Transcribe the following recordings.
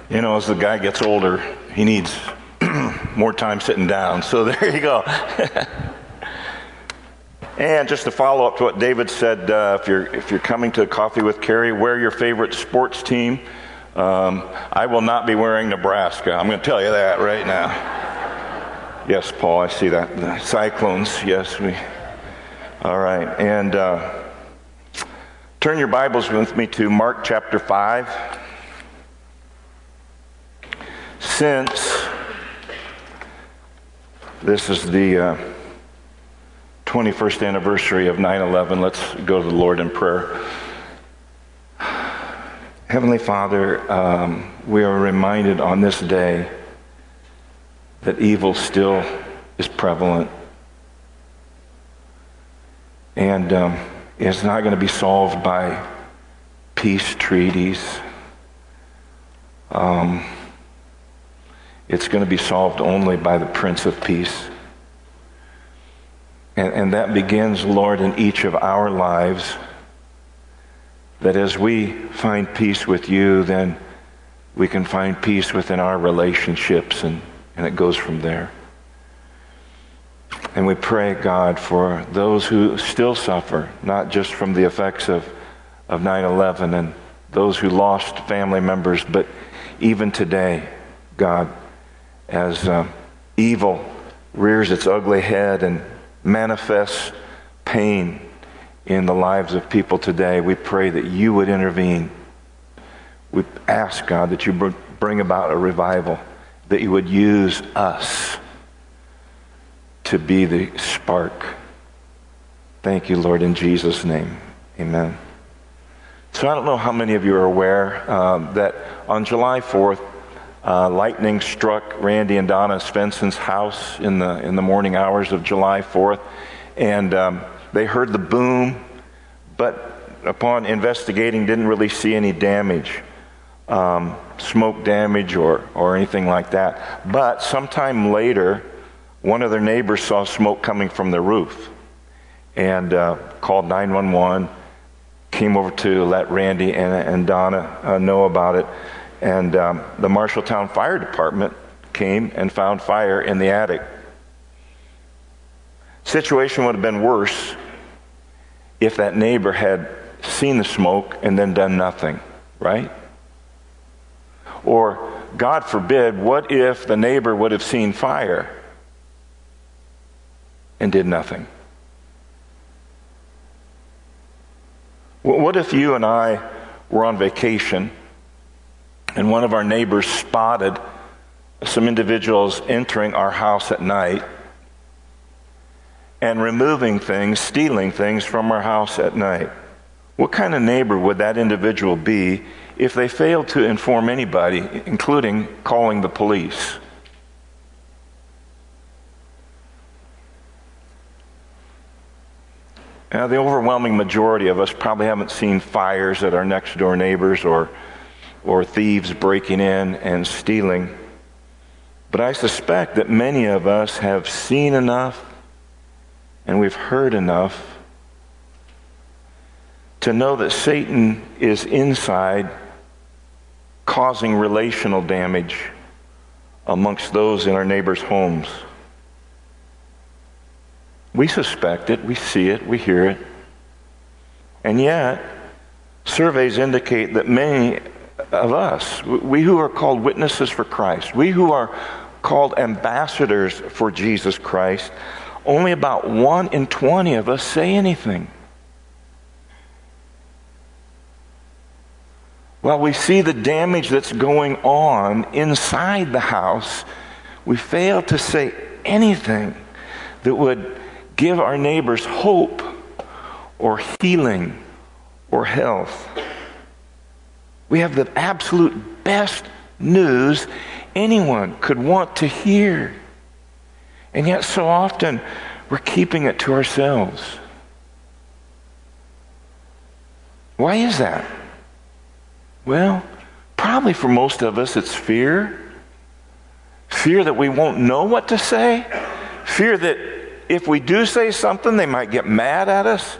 You know, as the guy gets older, he needs more time sitting down. So there you go. And just to follow up to what David said, if you're coming to Coffee with Carrie, wear your favorite sports team. I will not be wearing Nebraska. I'm going to tell you that right now. Yes, Paul, I see that. The Cyclones, yes. All right. And turn your Bibles with me to Mark chapter 5. Since this is the 21st anniversary of 9/11, let's go to the Lord in prayer. Heavenly Father, we are reminded on this day that evil still is prevalent. And it's not going to be solved by peace treaties. It's going to be solved only by the Prince of Peace. And that begins, Lord, in each of our lives. That as we find peace with you, then we can find peace within our relationships, and it goes from there. And we pray, God, for those who still suffer, not just from the effects of 9/11 and those who lost family members, but even today, God, as evil rears its ugly head and manifests pain in the lives of people today, we pray that you would intervene. We ask, God, that you bring about a revival, that you would use us to be the spark. Thank you, Lord, in Jesus' name. Amen. So I don't know how many of you are aware that on July 4th, lightning struck Randy and Donna Svensson's house in the morning hours of July 4th, and they heard the boom, but upon investigating, didn't really see any damage, smoke damage or anything like that. But sometime later, one of their neighbors saw smoke coming from the roof and called 911, came over to let Randy and Donna know about it. And the Marshalltown Fire Department came and found fire in the attic. Situation would have been worse if that neighbor had seen the smoke and then done nothing, right? Or, God forbid, what if the neighbor would have seen fire and did nothing? What if you and I were on vacation and one of our neighbors spotted some individuals entering our house at night and removing things, stealing things from our house at night? What kind of neighbor would that individual be if they failed to inform anybody, including calling the police? Now, the overwhelming majority of us probably haven't seen fires at our next door neighbors or thieves breaking in and stealing. But I suspect that many of us have seen enough and we've heard enough to know that Satan is inside causing relational damage amongst those in our neighbors' homes. We suspect it, we see it, we hear it. And yet, surveys indicate that many of us, we who are called witnesses for Christ, we who are called ambassadors for Jesus Christ, only about 1 in 20 of us say anything. While we see the damage that's going on inside the house, we fail to say anything that would give our neighbors hope or healing or health. We have the absolute best news anyone could want to hear. And yet so often we're keeping it to ourselves. Why is that? Well, probably for most of us it's fear. Fear that we won't know what to say. Fear that if we do say something, they might get mad at us.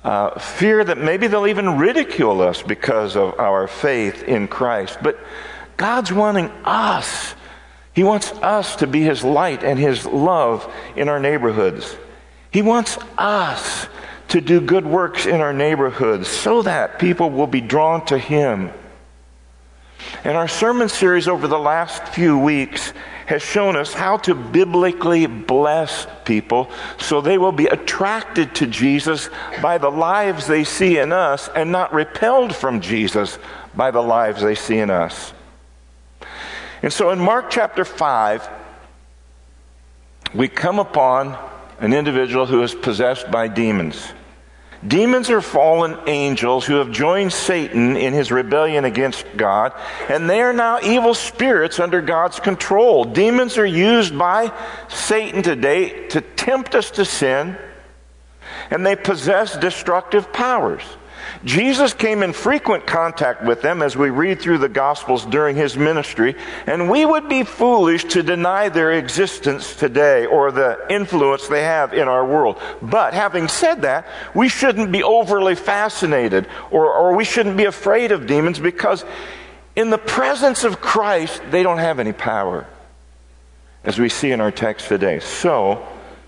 Fear that maybe they'll even ridicule us because of our faith in Christ. But God's wanting us. He wants us to be His light and His love in our neighborhoods. He wants us to do good works in our neighborhoods so that people will be drawn to Him. And our sermon series over the last few weeks has shown us how to biblically bless people so they will be attracted to Jesus by the lives they see in us and not repelled from Jesus by the lives they see in us. And so in Mark chapter 5, we come upon an individual who is possessed by demons. Demons are fallen angels who have joined Satan in his rebellion against God, and they are now evil spirits under God's control. Demons are used by Satan today to tempt us to sin, and they possess destructive powers. Jesus came in frequent contact with them as we read through the Gospels during His ministry, and we would be foolish to deny their existence today or the influence they have in our world. But having said that, we shouldn't be overly fascinated or we shouldn't be afraid of demons, because in the presence of Christ, they don't have any power, as we see in our text today. So,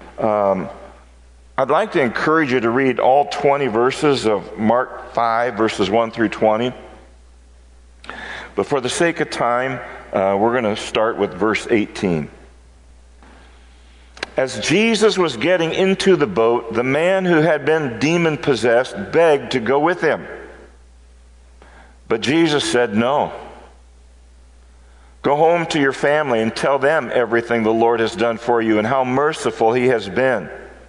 I'd like to encourage you to read all 20 verses of Mark 5, verses 1 through 20. But for the sake of time, we're going to start with verse 18. As Jesus was getting into the boat, the man who had been demon-possessed begged to go with him. But Jesus said, "No. Go home to your family and tell them everything the Lord has done for you and how merciful He has been."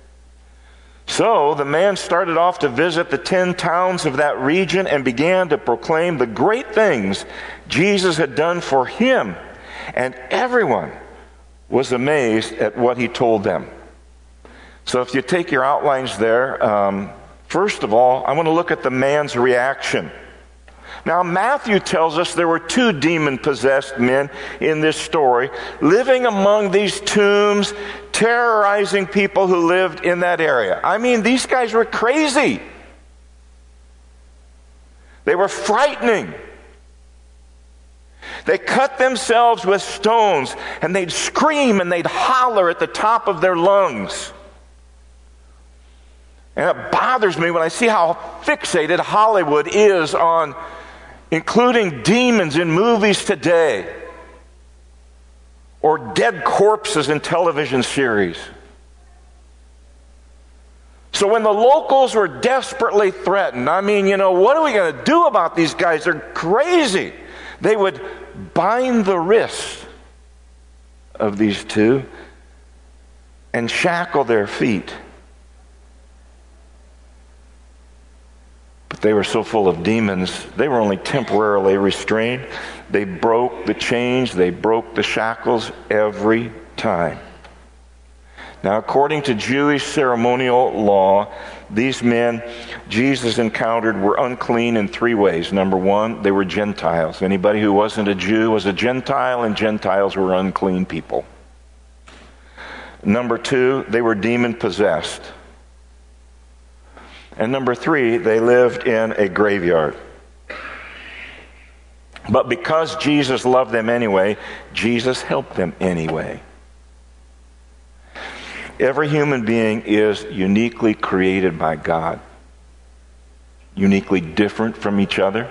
So the man started off to visit the 10 towns of that region and began to proclaim the great things Jesus had done for him. And everyone was amazed at what He told them. So if you take your outlines there, first of all, I want to look at the man's reaction. Now, Matthew tells us there were 2 demon-possessed men in this story living among these tombs, terrorizing people who lived in that area. I mean, these guys were crazy. They were frightening. They cut themselves with stones, and they'd scream and they'd holler at the top of their lungs. And it bothers me when I see how fixated Hollywood is on including demons in movies today, or dead corpses in television series. So when the locals were desperately threatened, I mean, what are we going to do about these guys? They're crazy. They would bind the wrists of these 2 and shackle their feet. But they were so full of demons, they were only temporarily restrained. They broke the chains, they broke the shackles every time. Now, according to Jewish ceremonial law, these men Jesus encountered were unclean in 3 ways. Number 1, they were Gentiles. Anybody who wasn't a Jew was a Gentile, and Gentiles were unclean people. Number 2, they were demon-possessed. And number 3, they lived in a graveyard. But because Jesus loved them anyway, Jesus helped them anyway. Every human being is uniquely created by God, uniquely different from each other,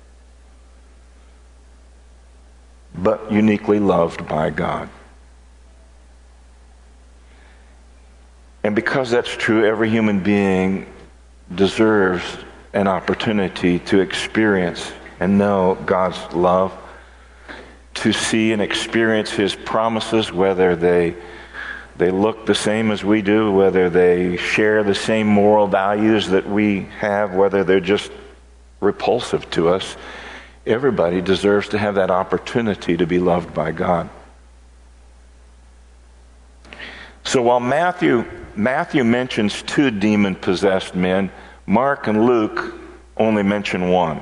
but uniquely loved by God. And because that's true, every human being deserves an opportunity to experience and know God's love, to see and experience His promises, whether they look the same as we do, whether they share the same moral values that we have, whether they're just repulsive to us. Everybody deserves to have that opportunity to be loved by God. So while Matthew mentions 2 demon-possessed men, Mark and Luke only mention 1.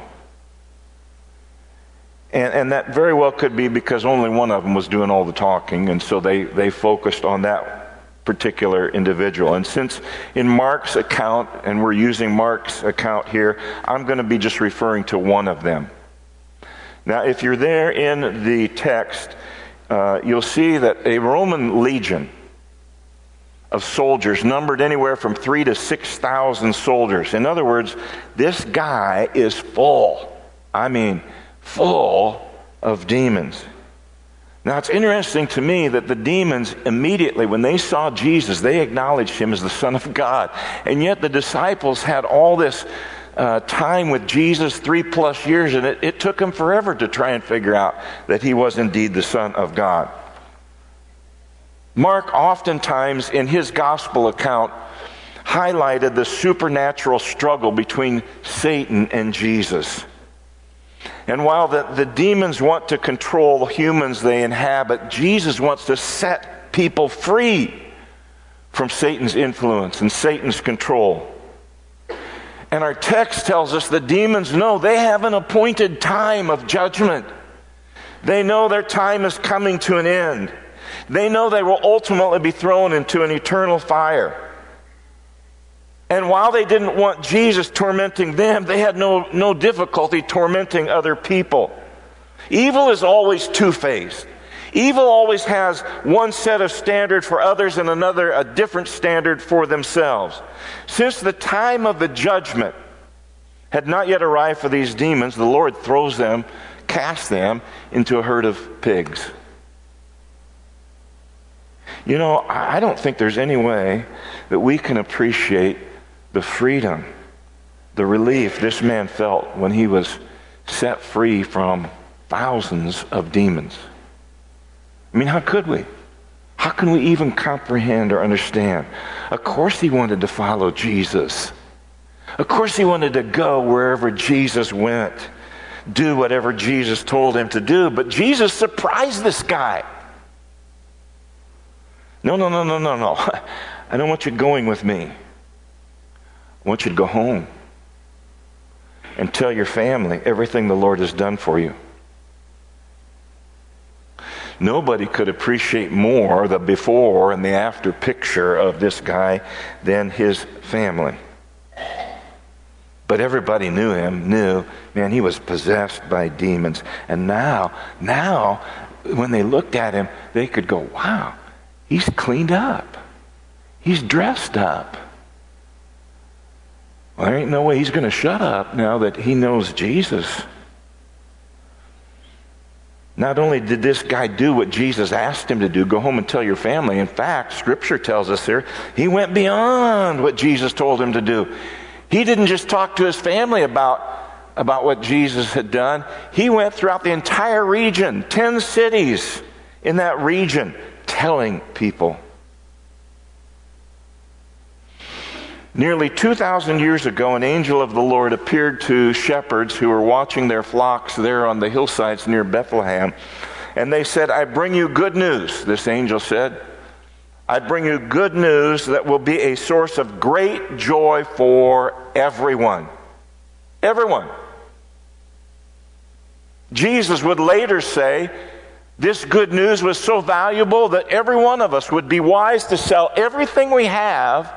And that very well could be because only one of them was doing all the talking, and so they focused on that particular individual. And since in Mark's account, and we're using Mark's account here, I'm going to be just referring to one of them. Now, if you're there in the text, you'll see that a Roman legion of soldiers numbered anywhere from 3,000 to 6,000 soldiers. In other words, this guy is full. I mean, full of demons. Now, it's interesting to me that the demons immediately, when they saw Jesus, they acknowledged him as the Son of God. And yet the disciples had all this time with Jesus, 3+ years, and it took them forever to try and figure out that he was indeed the Son of God. Mark oftentimes in his gospel account highlighted the supernatural struggle between Satan and Jesus. And while the demons want to control the humans they inhabit, Jesus wants to set people free from Satan's influence and Satan's control. And our text tells us the demons know they have an appointed time of judgment. They know their time is coming to an end. They know they will ultimately be thrown into an eternal fire. And while they didn't want Jesus tormenting them, they had no difficulty tormenting other people. Evil is always two-faced. Evil always has one set of standard for others and another, a different standard for themselves. Since the time of the judgment had not yet arrived for these demons, the Lord casts them into a herd of pigs. You know, I don't think there's any way that we can appreciate the freedom, the relief this man felt when he was set free from thousands of demons. I mean, how could we? How can we even comprehend or understand? Of course he wanted to follow Jesus. Of course he wanted to go wherever Jesus went, do whatever Jesus told him to do. But Jesus surprised this guy. No. I don't want you going with me. I want you to go home and tell your family everything the Lord has done for you. Nobody could appreciate more the before and the after picture of this guy than his family. But everybody knew, man, he was possessed by demons. And now, when they looked at him, they could go, wow, he's cleaned up. He's dressed up. Well, there ain't no way he's going to shut up now that he knows Jesus. Not only did this guy do what Jesus asked him to do, go home and tell your family. In fact, Scripture tells us here, he went beyond what Jesus told him to do. He didn't just talk to his family about what Jesus had done. He went throughout the entire region, 10 cities in that region, telling people. Nearly 2,000 years ago, an angel of the Lord appeared to shepherds who were watching their flocks there on the hillsides near Bethlehem. And they said, I bring you good news, this angel said. I bring you good news that will be a source of great joy for everyone. Everyone. Jesus would later say, this good news was so valuable that every one of us would be wise to sell everything we have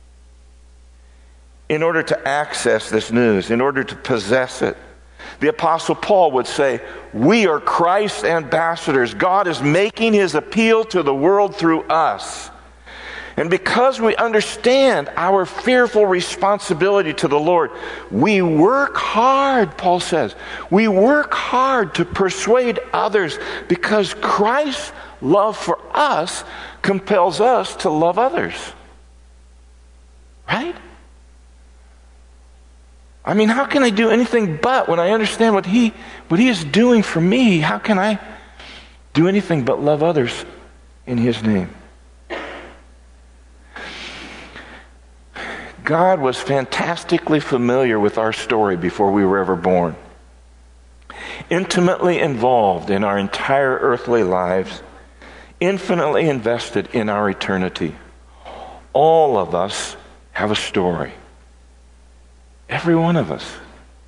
in order to access this news, in order to possess it. The Apostle Paul would say, we are Christ's ambassadors. God is making his appeal to the world through us. And because we understand our fearful responsibility to the Lord, we work hard, Paul says. We work hard to persuade others because Christ's love for us compels us to love others. Right? I mean, how can I do anything but when I understand what he is doing for me? How can I do anything but love others in his name? God was fantastically familiar with our story before we were ever born. Intimately involved in our entire earthly lives, infinitely invested in our eternity. All of us have a story. Every one of us.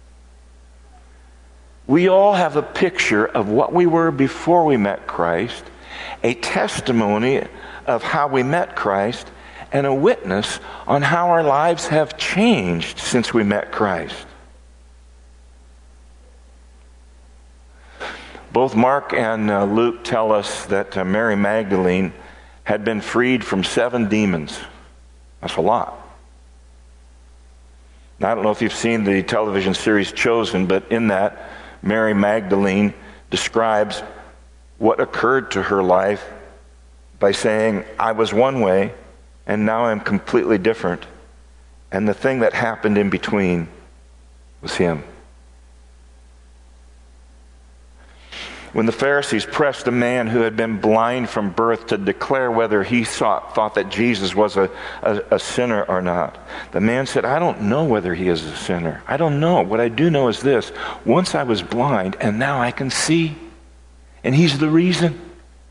We all have a picture of what we were before we met Christ, a testimony of how we met Christ, and a witness on how our lives have changed since we met Christ. Both Mark and Luke tell us that Mary Magdalene had been freed from 7 demons. That's a lot. Now, I don't know if you've seen the television series Chosen, but in that, Mary Magdalene describes what occurred to her life by saying, I was one way, and now I'm completely different. And the thing that happened in between was him. When the Pharisees pressed a man who had been blind from birth to declare whether he thought that Jesus was a sinner or not, the man said, I don't know whether he is a sinner. I don't know. What I do know is this. Once I was blind, and now I can see. And he's the reason.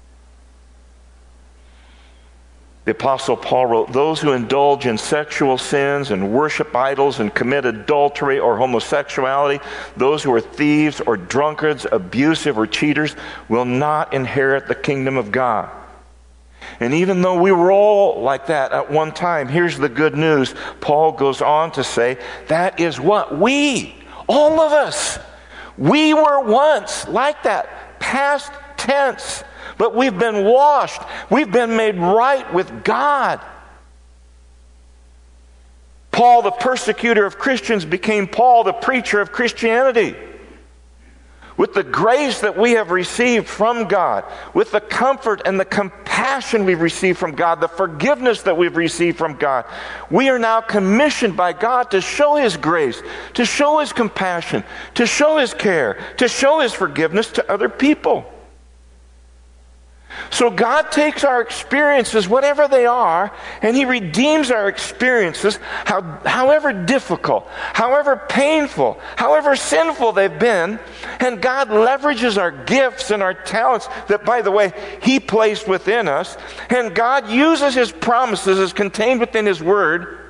The Apostle Paul wrote, those who indulge in sexual sins and worship idols and commit adultery or homosexuality, those who are thieves or drunkards, abusive or cheaters, will not inherit the kingdom of God. And even though we were all like that at one time, here's the good news. Paul goes on to say, that is what we, all of us, we were once like that, past tense. But we've been washed. We've been made right with God. Paul, the persecutor of Christians, became Paul, the preacher of Christianity. With the grace that we have received from God, with the comfort and the compassion we've received from God, the forgiveness that we've received from God, we are now commissioned by God to show His grace, to show His compassion, to show His care, to show His forgiveness to other people. So God takes our experiences, whatever they are, and He redeems our experiences, however difficult, however painful, however sinful they've been, and God leverages our gifts and our talents that, by the way, He placed within us, and God uses His promises as contained within His Word,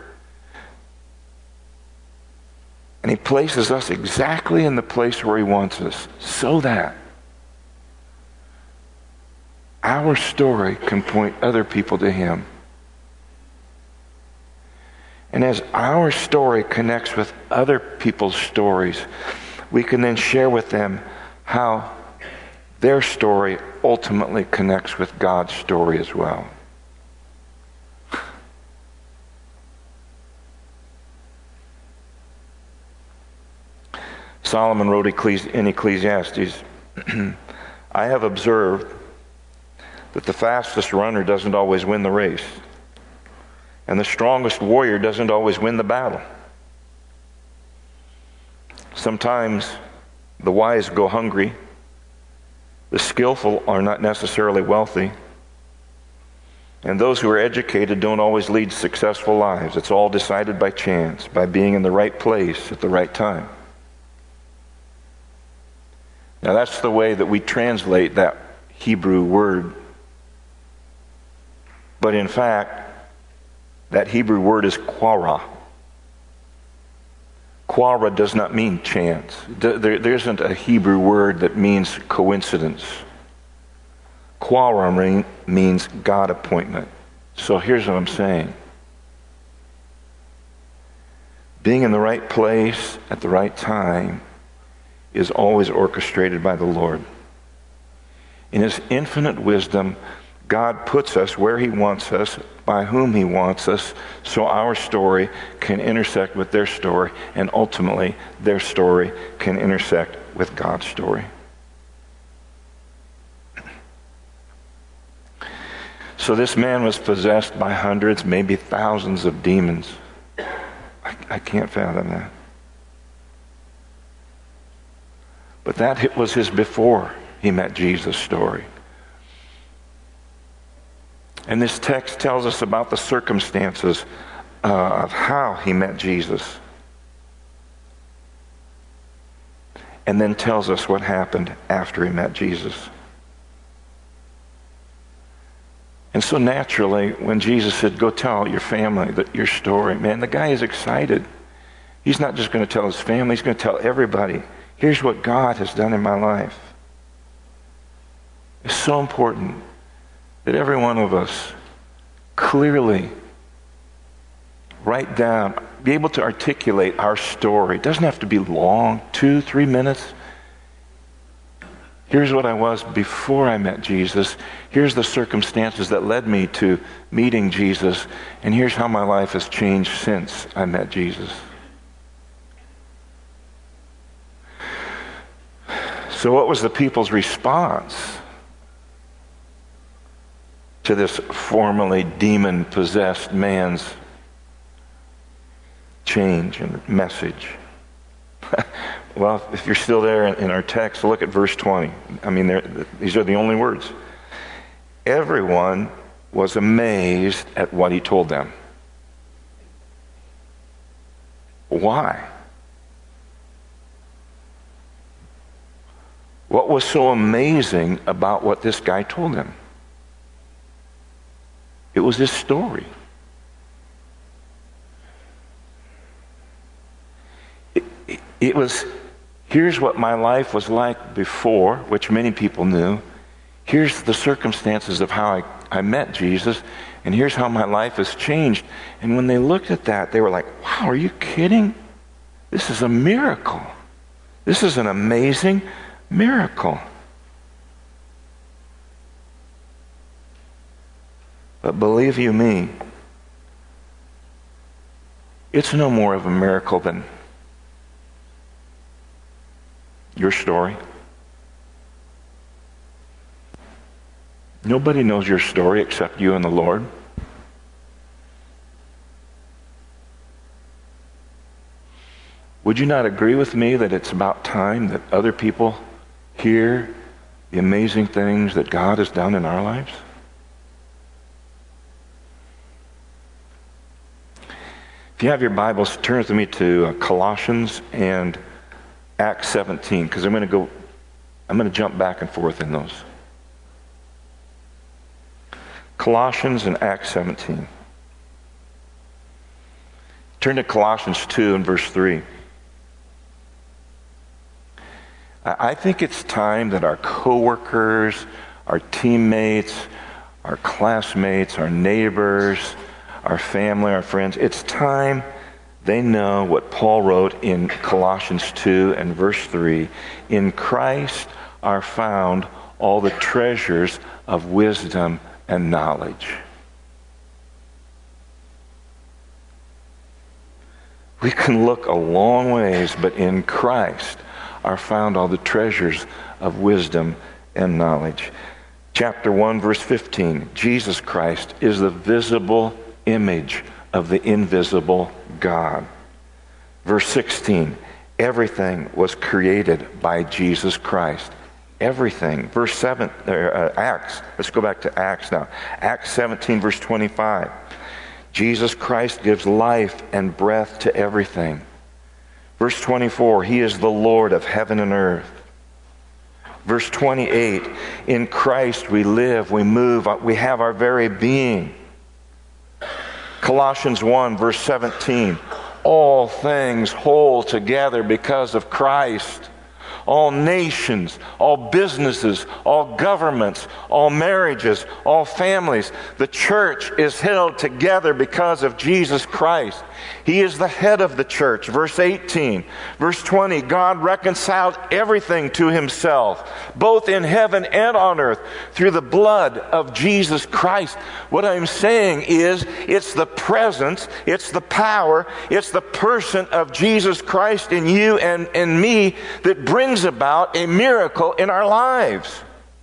and He places us exactly in the place where He wants us, so that our story can point other people to Him. And as our story connects with other people's stories, we can then share with them how their story ultimately connects with God's story as well. Solomon wrote in Ecclesiastes, I have observed that the fastest runner doesn't always win the race, and the strongest warrior doesn't always win the battle. Sometimes the wise go hungry, the skillful are not necessarily wealthy, and those who are educated don't always lead successful lives. It's all decided by chance, by being in the right place at the right time. Now that's the way that we translate that Hebrew word. But in fact, that Hebrew word is quara. Quara does not mean chance. There isn't a Hebrew word that means coincidence. Quara means God appointment. So here's what I'm saying. Being in the right place at the right time is always orchestrated by the Lord. In His infinite wisdom, God puts us where He wants us, by whom He wants us, so our story can intersect with their story, and ultimately their story can intersect with God's story. So this man was possessed by hundreds, maybe thousands of demons. I can't fathom that. But that was his before he met Jesus story. And this text tells us about the circumstances of how he met Jesus. And then tells us what happened after he met Jesus. And so naturally, when Jesus said, go tell your family your story, man, the guy is excited. He's not just going to tell his family, he's going to tell everybody. Here's what God has done in my life. It's so important that every one of us clearly write down, be able to articulate our story. It doesn't have to be long, 2-3 minutes. Here's what I was before I met Jesus. Here's the circumstances that led me to meeting Jesus. And here's how my life has changed since I met Jesus. So what was the people's response to this formerly demon-possessed man's change and message? Well, if you're still there in our text, look at verse 20. I mean, these are the only words. Everyone was amazed at what he told them. Why? What was so amazing about what this guy told them? It was his story. It was, here's what my life was like before, which many people knew. Here's the circumstances of how I met Jesus, and here's how my life has changed. And when they looked at that, they were like, wow, are you kidding? This is a miracle. This is an amazing miracle. But believe you me, it's no more of a miracle than your story. Nobody knows your story except you and the Lord. Would you not agree with me that it's about time that other people hear the amazing things that God has done in our lives? If you have your Bibles, turn with me to Colossians and Acts 17, because I'm going to jump back and forth in those. Colossians and Acts 17. Turn to Colossians 2 and verse 3. I think it's time that our coworkers, our teammates, our classmates, our neighbors, our family, our friends, it's time they know what Paul wrote in Colossians 2 and verse 3. In Christ are found all the treasures of wisdom and knowledge. We can look a long ways, but in Christ are found all the treasures of wisdom and knowledge. Chapter 1, verse 15. Jesus Christ is the visible image of the invisible God. Verse 16. Everything was created by Jesus Christ. Everything. Verse 7, Acts. Let's go back to Acts now. Acts 17, verse 25. Jesus Christ gives life and breath to everything. Verse 24, He is the Lord of heaven and earth. Verse 28, in Christ we live, we move, we have our very being. Colossians 1, verse 17, all things hold together because of Christ. All nations, all businesses, all governments, all marriages, all families. The church is held together because of Jesus Christ. He is the head of the church. Verse 18. Verse 20. God reconciled everything to Himself, both in heaven and on earth, through the blood of Jesus Christ. What I'm saying is, it's the presence, it's the power, it's the person of Jesus Christ in you and in me that brings about a miracle in our lives.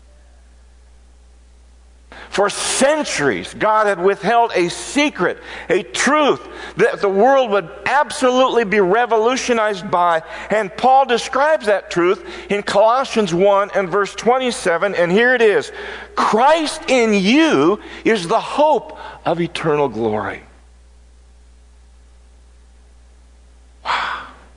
For centuries, God had withheld a secret, a truth that the world would absolutely be revolutionized by. And Paul describes that truth in Colossians 1 and verse 27. And here it is. Christ in you is the hope of eternal glory. Wow.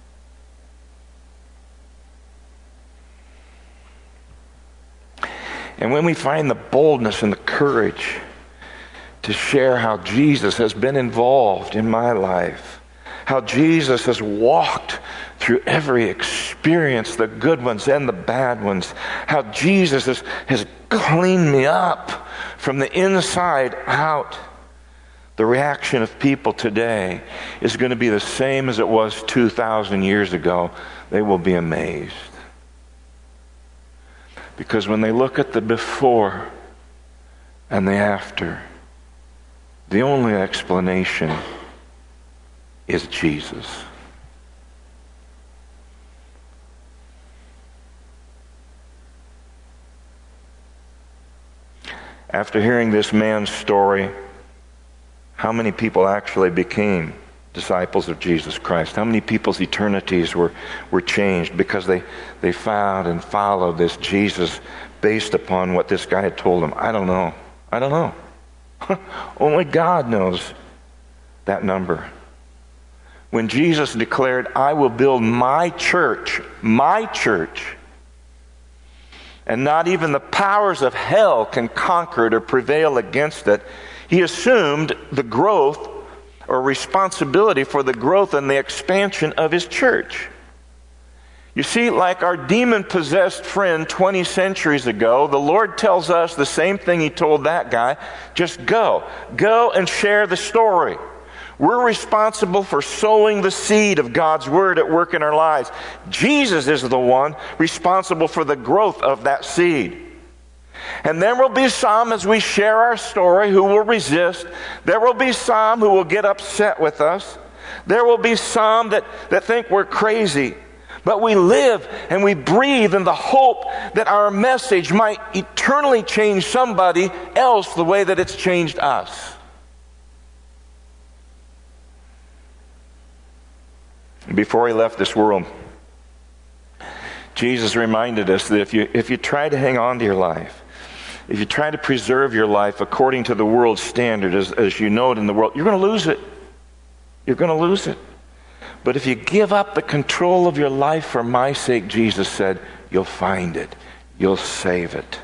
And when we find the boldness and the courage to share how Jesus has been involved in my life, how Jesus has walked through every experience, the good ones and the bad ones, how Jesus has cleaned me up from the inside out, the reaction of people today is going to be the same as it was 2,000 years ago. They will be amazed. Because when they look at the before and the after, the only explanation is Jesus. After hearing this man's story, how many people actually became disciples of Jesus Christ? How many people's eternities were changed because they found and followed this Jesus based upon what this guy had told them? I don't know. Only God knows that number. When Jesus declared, I will build my church, and not even the powers of hell can conquer it or prevail against it, he assumed the growth or responsibility for the growth and the expansion of his church. You see, like our demon-possessed friend 20 centuries ago, the Lord tells us the same thing he told that guy. Just go. Go and share the story. We're responsible for sowing the seed of God's Word at work in our lives. Jesus is the one responsible for the growth of that seed. And there will be some, as we share our story, who will resist. There will be some who will get upset with us. There will be some that think we're crazy. But we live and we breathe in the hope that our message might eternally change somebody else the way that it's changed us. Before he left this world, Jesus reminded us that if you try to hang on to your life, if you try to preserve your life according to the world's standard, as you know it in the world, you're going to lose it. You're going to lose it. But if you give up the control of your life for my sake, Jesus said, you'll find it. You'll save it.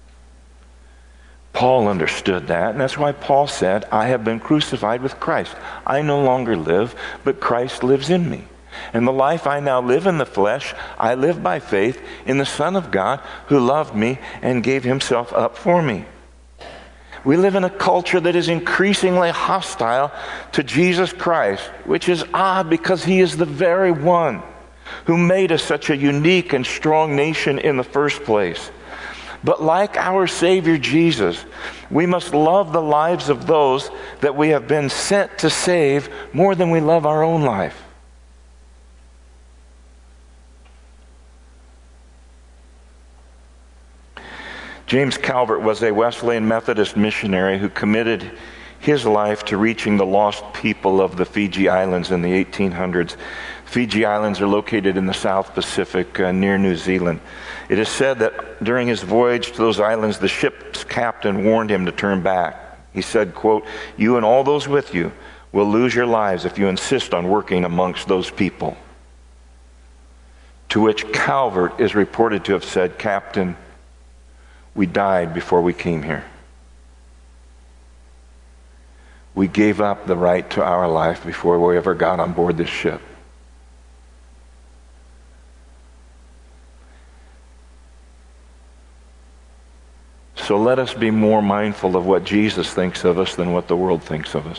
Paul understood that, and that's why Paul said, I have been crucified with Christ. I no longer live, but Christ lives in me. And the life I now live in the flesh, I live by faith in the Son of God who loved me and gave himself up for me. We live in a culture that is increasingly hostile to Jesus Christ, which is odd because he is the very one who made us such a unique and strong nation in the first place. But like our Savior Jesus, we must love the lives of those that we have been sent to save more than we love our own life. James Calvert was a Wesleyan Methodist missionary who committed his life to reaching the lost people of the Fiji Islands in the 1800s. Fiji Islands are located in the South Pacific near New Zealand. It is said that during his voyage to those islands, the ship's captain warned him to turn back. He said, quote, "You and all those with you will lose your lives if you insist on working amongst those people." To which Calvert is reported to have said, "Captain, we died before we came here. We gave up the right to our life before we ever got on board this ship." So let us be more mindful of what Jesus thinks of us than what the world thinks of us.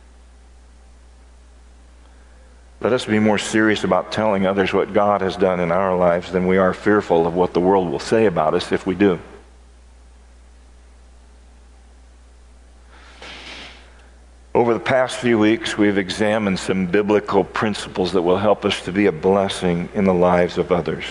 Let us be more serious about telling others what God has done in our lives than we are fearful of what the world will say about us if we do. Over the past few weeks, we've examined some biblical principles that will help us to be a blessing in the lives of others.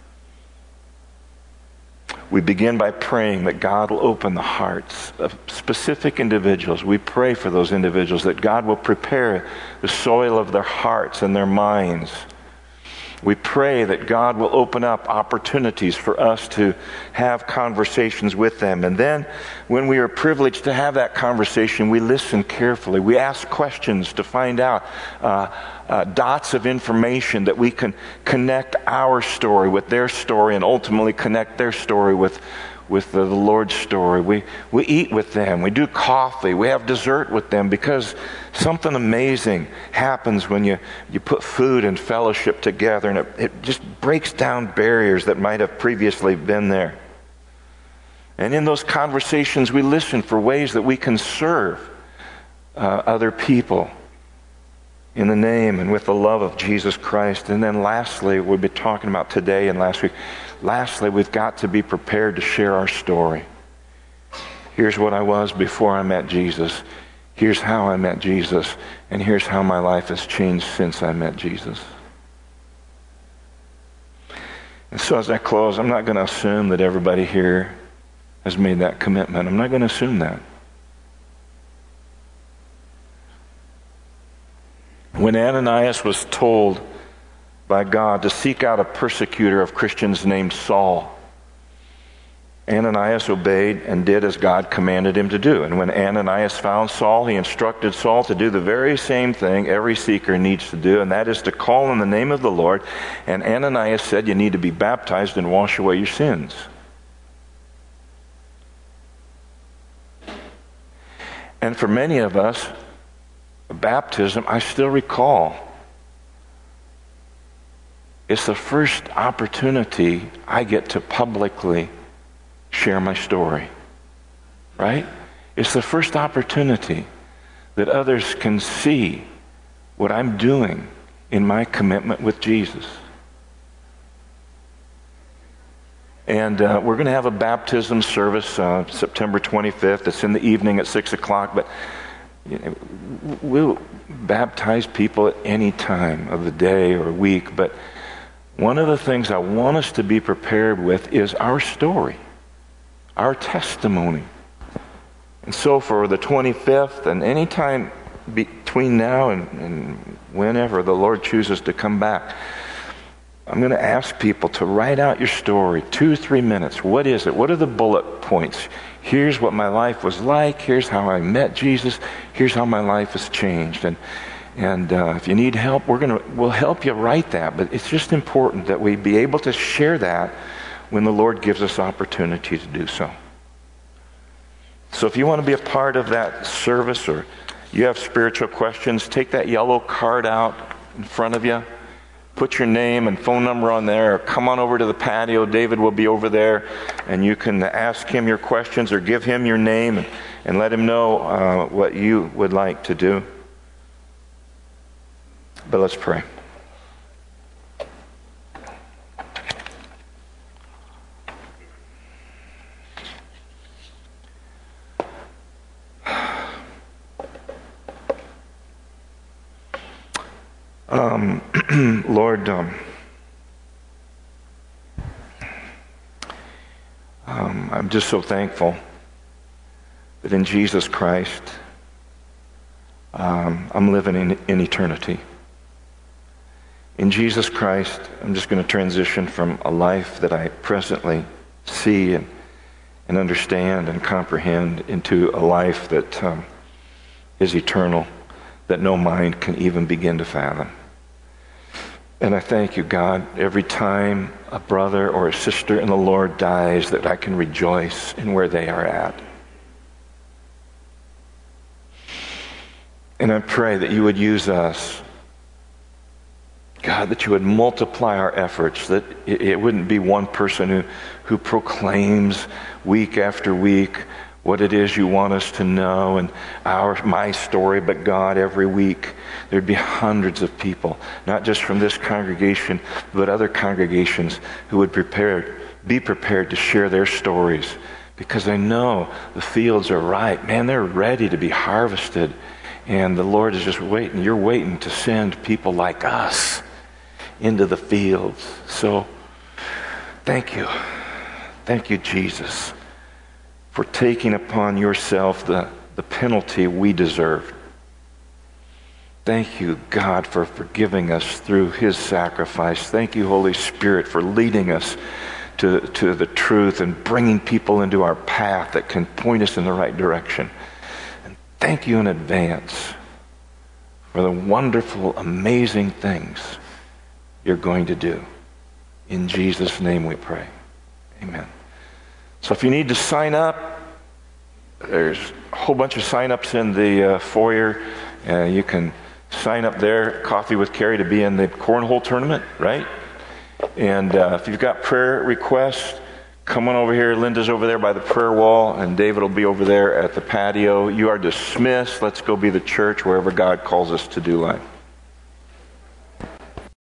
We begin by praying that God will open the hearts of specific individuals. We pray for those individuals that God will prepare the soil of their hearts and their minds. We pray that God will open up opportunities for us to have conversations with them. And then when we are privileged to have that conversation, we listen carefully. We ask questions to find out dots of information that we can connect our story with their story and ultimately connect their story with the Lord's story. We eat with them. We do coffee. We have dessert with them because something amazing happens when you put food and fellowship together, and it just breaks down barriers that might have previously been there. And in those conversations, we listen for ways that we can serve other people in the name and with the love of Jesus Christ. And then lastly, we've been talking about today and last week, lastly, we've got to be prepared to share our story. Here's what I was before I met Jesus. Here's how I met Jesus. And here's how my life has changed since I met Jesus. And so as I close, I'm not going to assume that everybody here has made that commitment. I'm not going to assume that. When Ananias was told by God to seek out a persecutor of Christians named Saul, Ananias obeyed and did as God commanded him to do. And when Ananias found Saul, he instructed Saul to do the very same thing every seeker needs to do, and that is to call on the name of the Lord. And Ananias said, you need to be baptized and wash away your sins. And for many of us, baptism, I still recall, it's the first opportunity I get to publicly share my story, right? It's the first opportunity that others can see what I'm doing in my commitment with Jesus. And we're going to have a baptism service September 25th. It's in the evening at 6 o'clock, but we'll baptize people at any time of the day or week. But one of the things I want us to be prepared with is our story, our testimony. And so for the 25th and any time between now and whenever the Lord chooses to come back, I'm going to ask people to write out your story, 2-3 minutes. What is it? What are the bullet points? Here's what my life was like. Here's how I met Jesus. Here's how my life has changed. And if you need help, we'll help you write that. But it's just important that we be able to share that when the Lord gives us opportunity to do so. So if you want to be a part of that service or you have spiritual questions, take that yellow card out in front of you. Put your name and phone number on there, or come on over to the patio. David will be over there, and you can ask him your questions or give him your name and let him know what you would like to do. But let's pray. Lord, I'm just so thankful that in Jesus Christ, I'm living in eternity. In Jesus Christ, I'm just going to transition from a life that I presently see and understand and comprehend into a life that is eternal, that no mind can even begin to fathom. And I thank you, God, every time a brother or a sister in the Lord dies, that I can rejoice in where they are at. And I pray that you would use us, God, that you would multiply our efforts, that it wouldn't be one person who proclaims week after week what it is you want us to know and my story, but God, every week there'd be hundreds of people, not just from this congregation, but other congregations who would be prepared to share their stories, because I know the fields are ripe. Man, they're ready to be harvested, and the Lord is just waiting. You're waiting to send people like us into the fields. So thank you. Thank you, Jesus, for taking upon yourself the penalty we deserved. Thank you, God, for forgiving us through his sacrifice. Thank you, Holy Spirit, for leading us to the truth and bringing people into our path that can point us in the right direction. And thank you in advance for the wonderful, amazing things you're going to do. In Jesus' name we pray. Amen. So if you need to sign up, there's a whole bunch of sign-ups in the foyer. You can sign up there, Coffee with Carrie, to be in the cornhole tournament, right? And if you've got prayer requests, come on over here. Linda's over there by the prayer wall, and David will be over there at the patio. You are dismissed. Let's go be the church wherever God calls us to do life.